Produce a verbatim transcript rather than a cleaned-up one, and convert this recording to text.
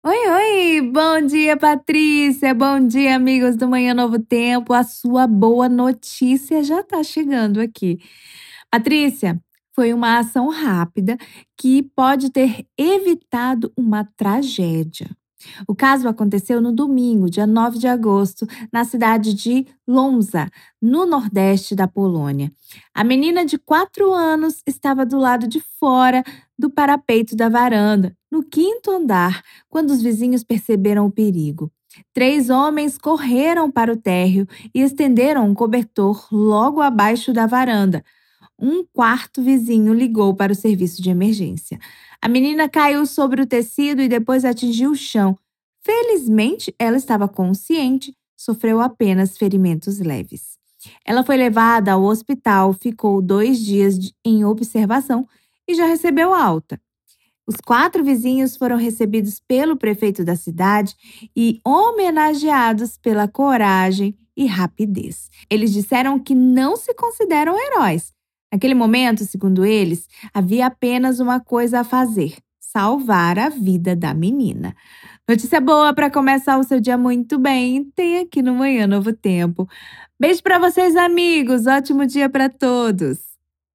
Oi, oi! Bom dia, Patrícia! Bom dia, amigos do Manhã Novo Tempo. A sua boa notícia já está chegando aqui. Patrícia, foi uma ação rápida que pode ter evitado uma tragédia. O caso aconteceu no domingo, dia nove de agosto, na cidade de Łomża, no nordeste da Polônia. A menina de quatro anos estava do lado de fora do parapeito da varanda, no quinto andar, quando os vizinhos perceberam o perigo. Três homens correram para o térreo e estenderam um cobertor logo abaixo da varanda. Um quarto vizinho ligou para o serviço de emergência. A menina caiu sobre o tecido e depois atingiu o chão. Felizmente, ela estava consciente, sofreu apenas ferimentos leves. Ela foi levada ao hospital, ficou dois dias de- em observação e já recebeu alta. Os quatro vizinhos foram recebidos pelo prefeito da cidade e homenageados pela coragem e rapidez. Eles disseram que não se consideram heróis. Naquele momento, segundo eles, havia apenas uma coisa a fazer: salvar a vida da menina. Notícia boa para começar o seu dia muito bem. Tem aqui no Manhã Novo Tempo. Beijo para vocês, amigos. Ótimo dia para todos.